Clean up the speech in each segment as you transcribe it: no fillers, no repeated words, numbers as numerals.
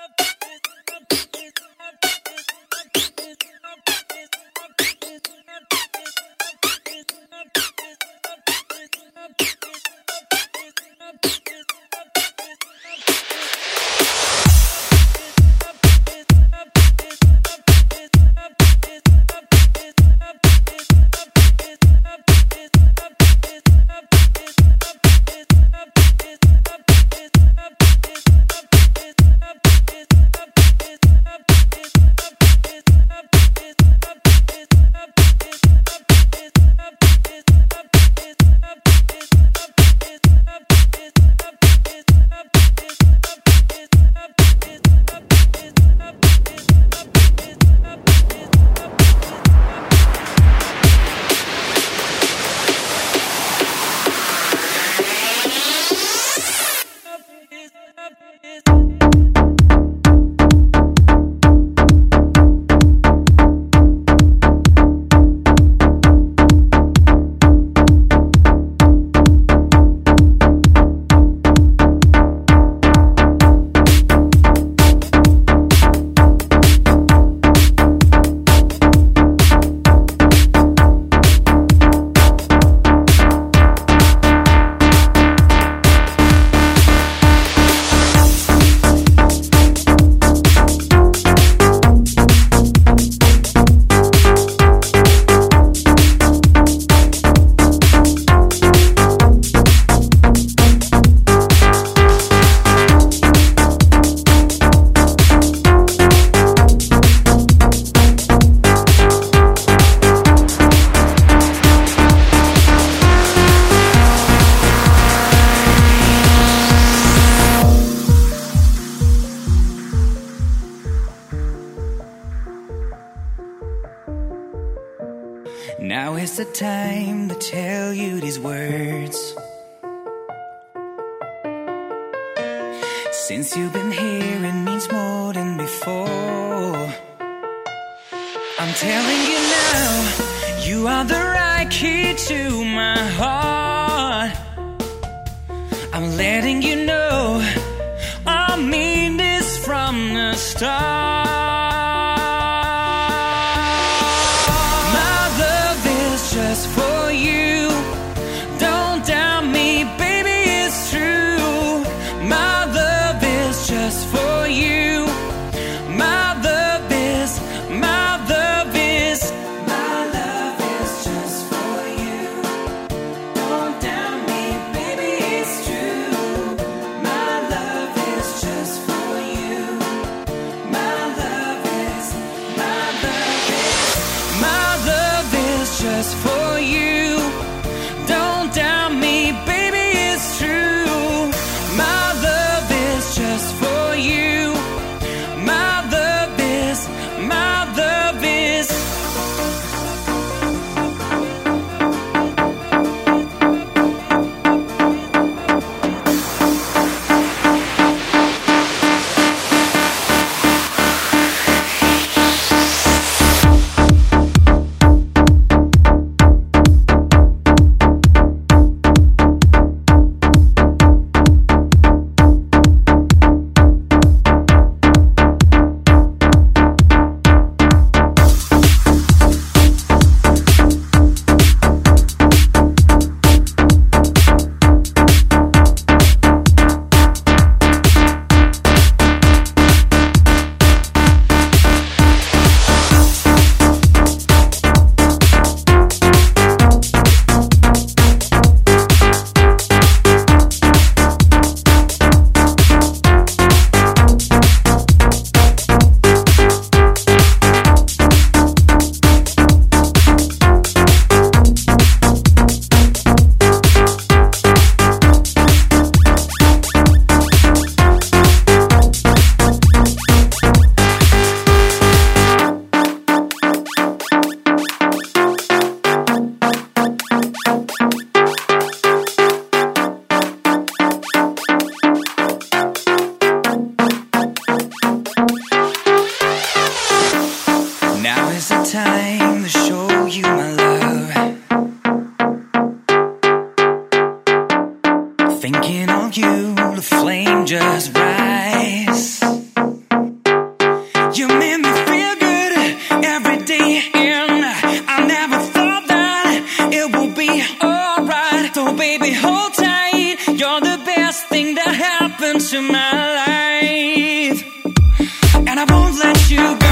Now is the time to tell you these words. Since you've been here, it means more than before. I'm telling you now, you are the right key to my heart. I'm letting you know, I mean this from the start. Just for you, don't doubt me, baby, it's true. My love is just for you. My love is, my love is, my love is just for you. Don't doubt me, baby, it's true. My love is just for you. My love is, my love is, my love is just for you. Don't doubt me, baby, it's true. My love is just for you. My love is, my love is. Time to show you my love. Thinking of you, the flame just rise. into my life, and I won't let you go.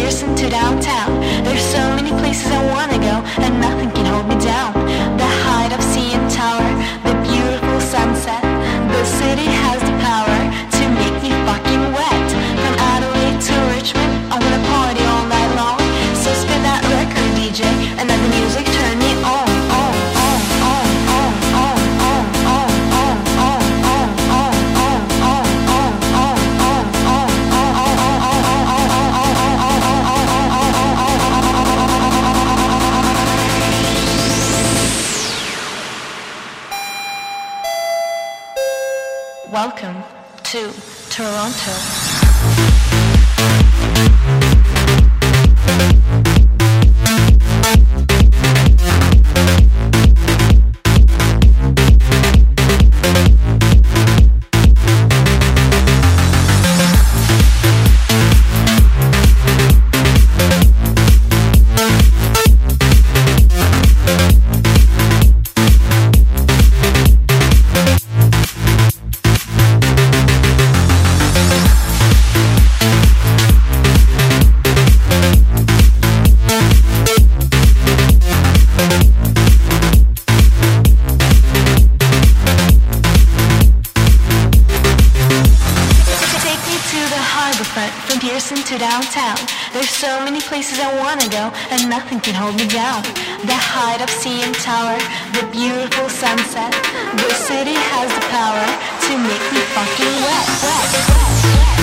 Pearson to downtown. There's so many places I wanna go, and nothing can hold me down. The height of CN Tower, the beautiful sunset. The city has the power to make me fucking wet. From Adelaide to Richmond, I wanna party all night long. So spin that record, DJ, and let the music turn me on. Welcome to Toronto. To downtown. There's so many places I wanna go, and nothing can hold me down. The height of CN Tower, the beautiful sunset. The city has the power to make me fucking wet.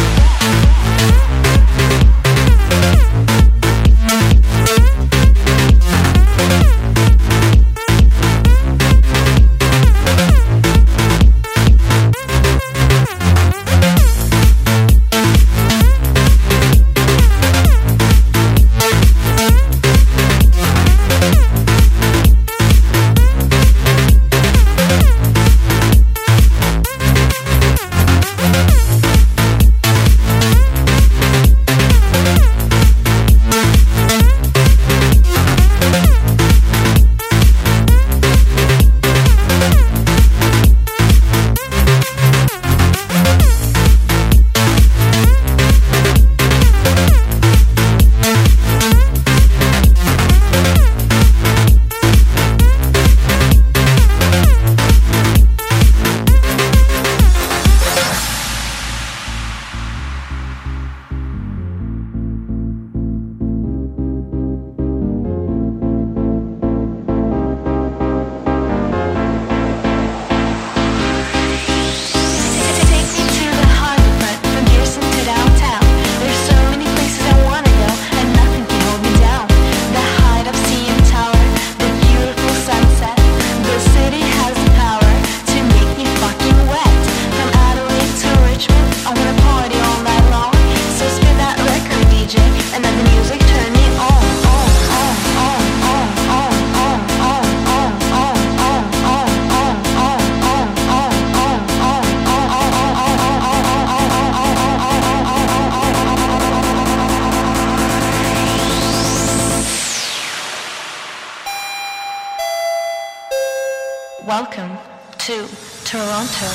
Welcome to Toronto.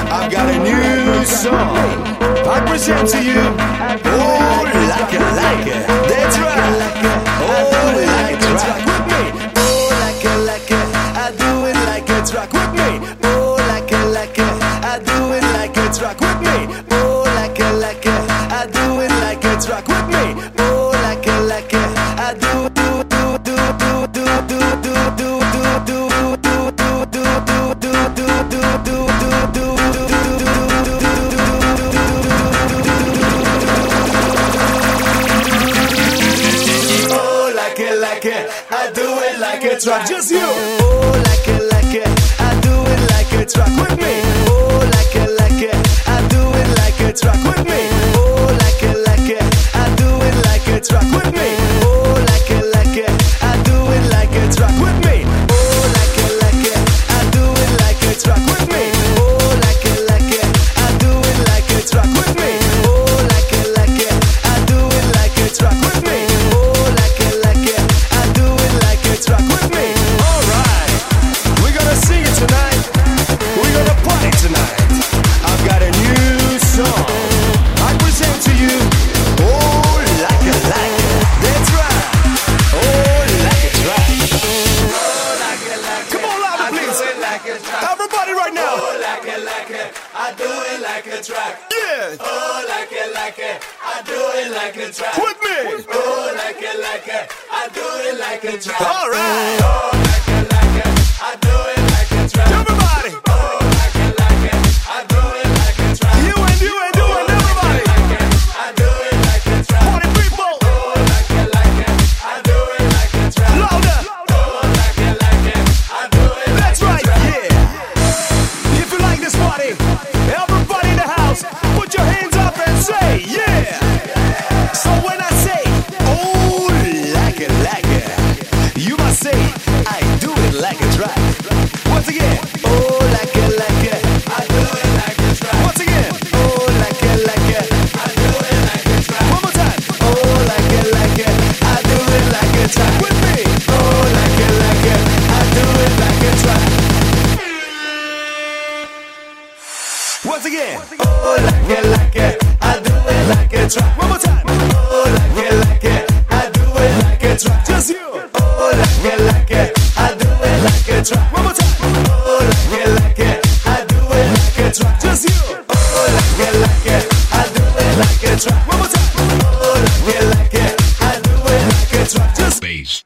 I've got a new song. I present to you. Oh, like it, like it. That's right. Oh, like it, rock with me. Oh, like it. I do it like it's rock with me. Oh, like it. I do it like it's rock with me. Oh, like it. I do it like it's rock with me. Oh, like it. I do. I do it like it's rock, just you. Oh, like it, I do it like it's rock with me. Oh, like it, I do it like it's rock with me. Oh, like it, I do it like it's rock with me. Oh, like it, I do it like it's rock with me. Oh, like it, I do it like it's rock with me. Oh, like it, I do it like it's rock with me. Oh, like it, I do it like it's rock with me. Oh, like it, I do it like it's rock with me. Alright, we're gonna sing it tonight. We're gonna party tonight. I've got a new song. I present to you. Oh, like it, like it. That's right. Oh, like it's right. Oh, like it, like it. Come on, louder, please. Like everybody right now. Oh, like it. I do it like it's right. Yeah. Oh, like it. I do it like it's right. With me. Oh, like it. I do it like it's right. All right. Oh, like it. I do it like it's right. Everybody. Oh, like it. I do it like it's right. You and everybody. I do it like it's right. Party people. Oh, like it. I do it like it's right. Louder. Oh, like it. I do it. That's right. Yeah. If you like this party, everybody in the house, put your hands up and say yeah. So when I say, oh, like it, you must say, I do it like it's right. Once again, oh, like it, I do it like it's right. Once again, oh, like it, I do it like it's right. One more time, oh, like it, I do it like it's right. With me, oh, like it, I do it like it's right. Once again, oh, like it, I do it like it's right. One more time, oh, like it, I do it like it's right. Just you. Oh, like it, I do it like it's right. One more time. Oh, like it, I do it like it's right. Just you. Oh, like it, I do it like it's right. One more time. Oh, like it, I do it like it's right. Just bass.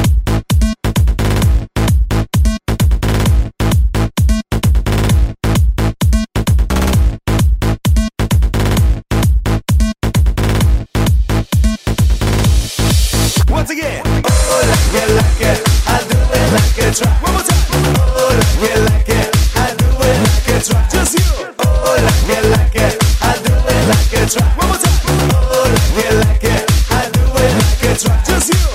Once again, oh, like it, I do it like it's right. One more time, oh, like it, I do it like it's right. Just you, oh, like it, I do it like it's right. One more time, oh, like it, I do it like it's right. Just you.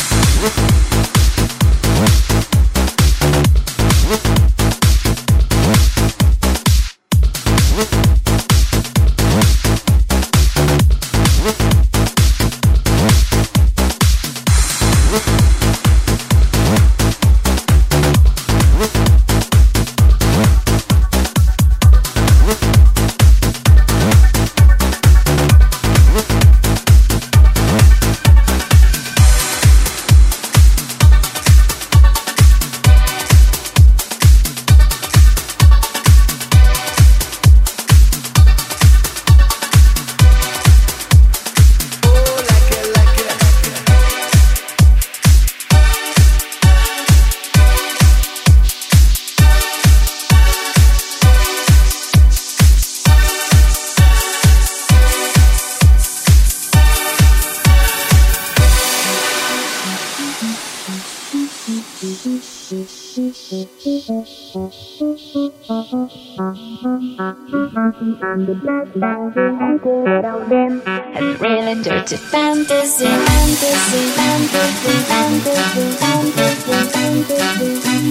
On the black bag and good old them. It's really dirty fantasy, fantasy, fantasy, fantasy, fantasy, fantasy.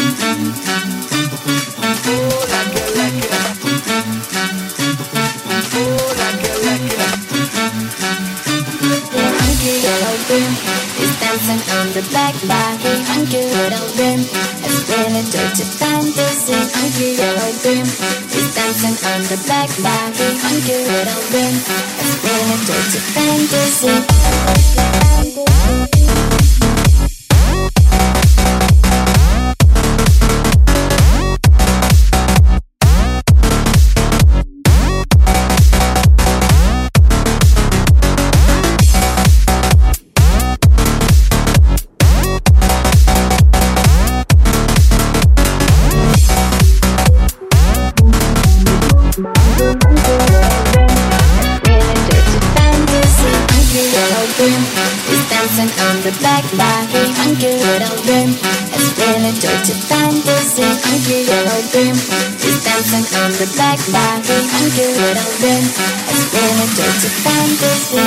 Oh, like it. Oh, like it. The hungry old them is dancing on the black bag. Hungry old them. It's really dirty fantasy. Hungry old them is dancing dancing on the black body, hunky little room. It's really dirty fantasy. The black body, hunky little room. It's really dirty fantasy. Hunky little room. He's dancing on the black body, hunky little room. It's really dirty fantasy.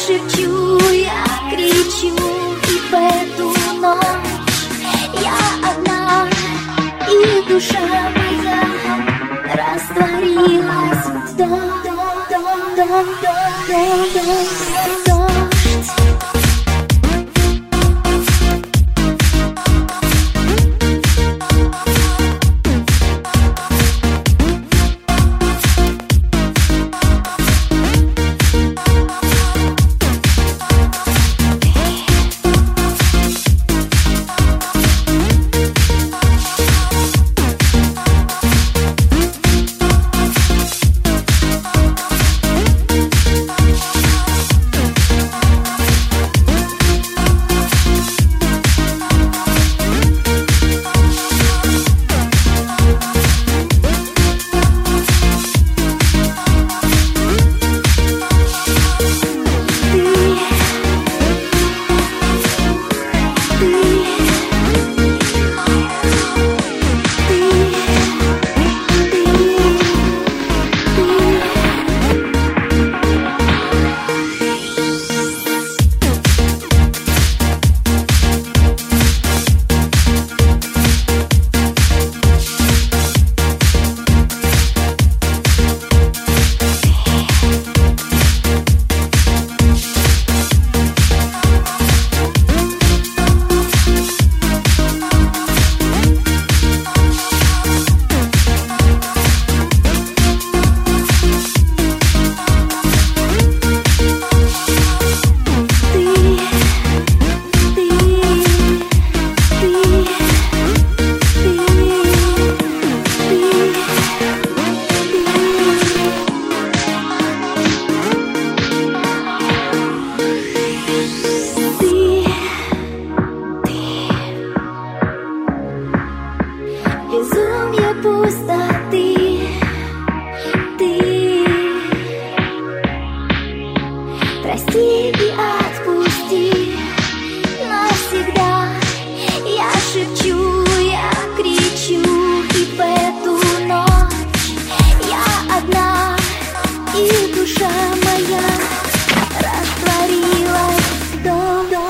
шепчу, я кричу, и в эту ночь я одна, и душа моя растворилась в дождь. Безумие пустоты, ты прости и отпусти навсегда. Я шепчу, я кричу, и в эту ночь я одна, и душа моя растворилась в дождь.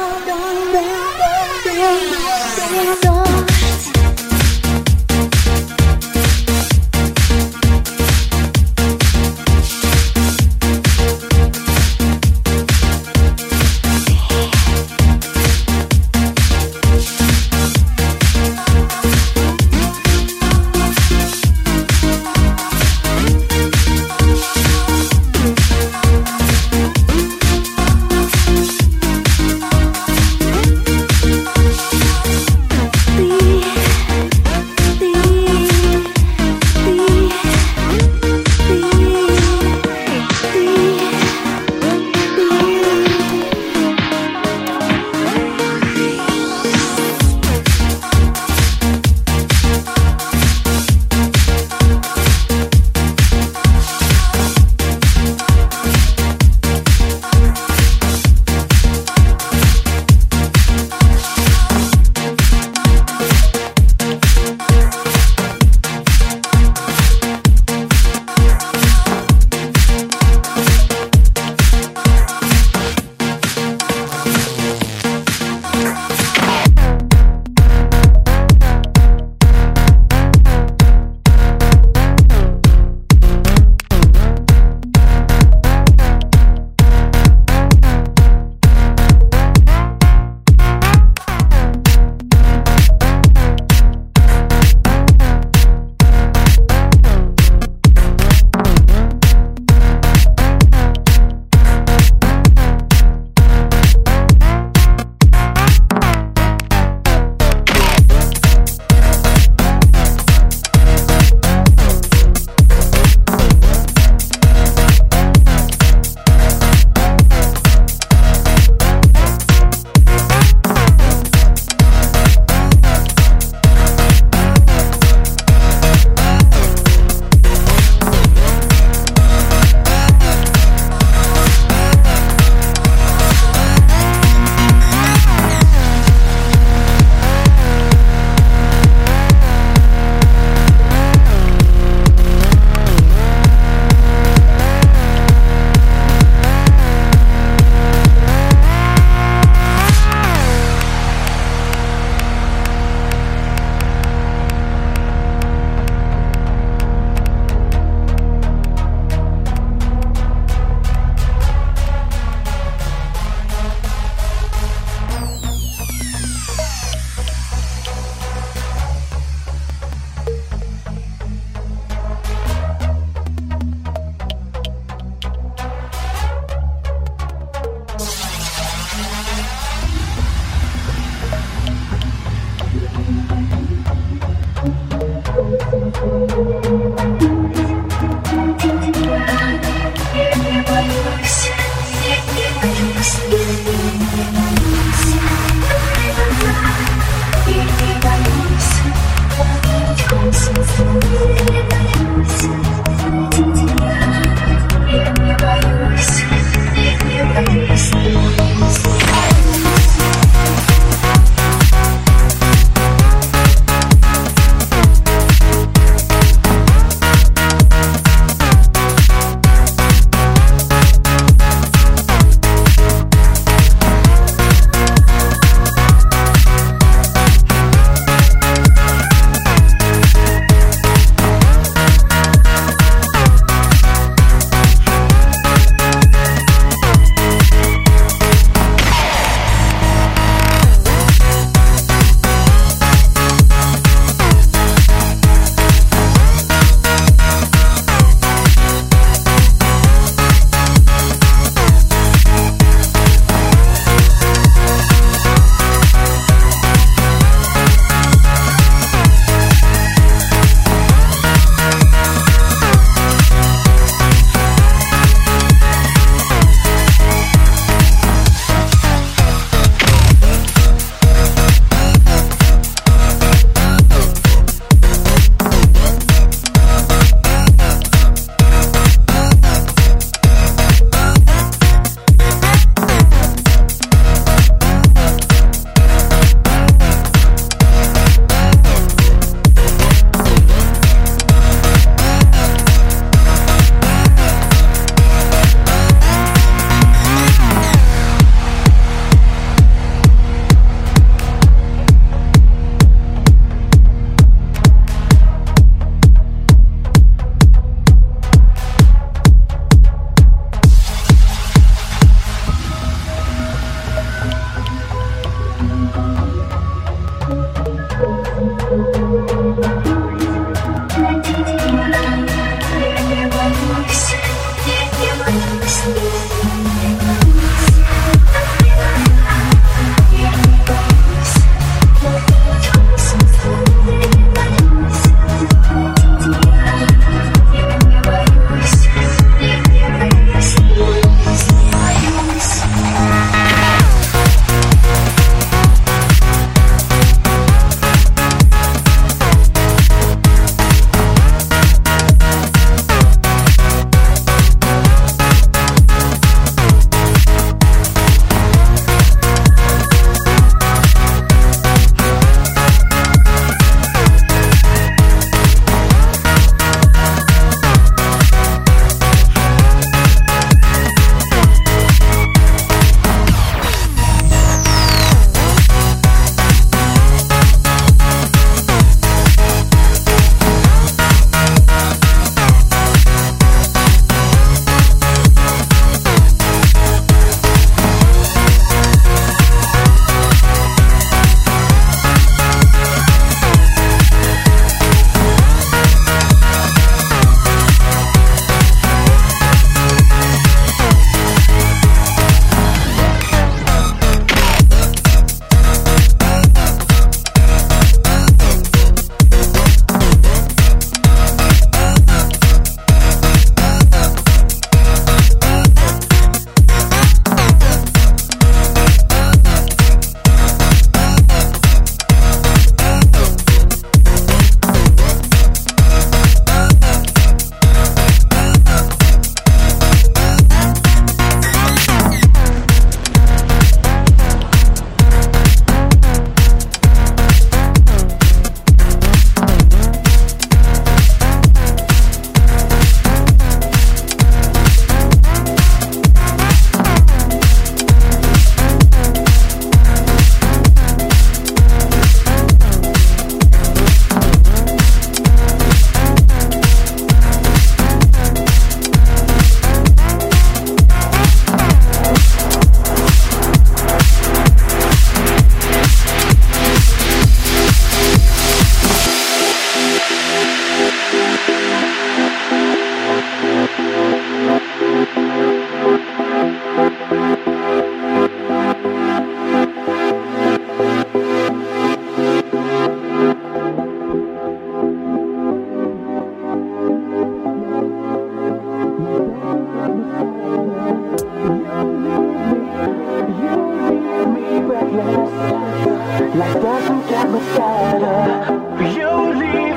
Life doesn't get much better. You leave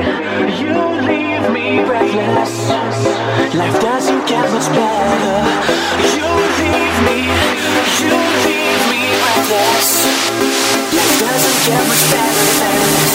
me breathless. Life doesn't get much better. You leave me breathless. Life doesn't get much better than this.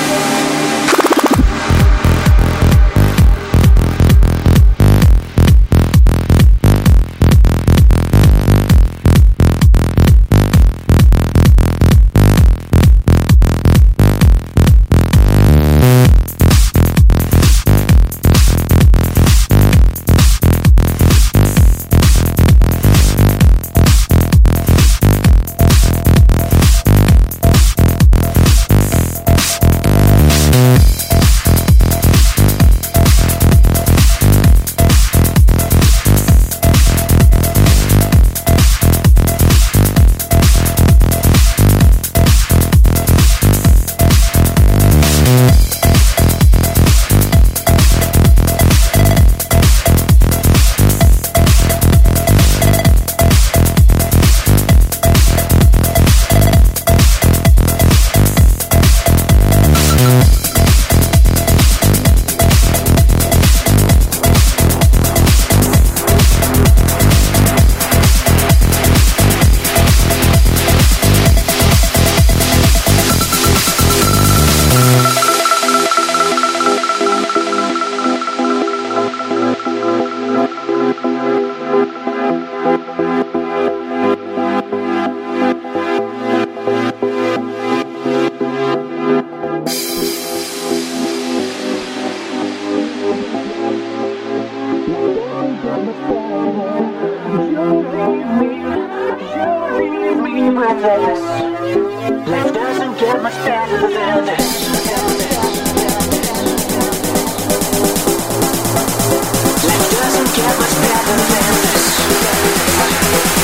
Life doesn't get much better than this. Life doesn't get much better than this.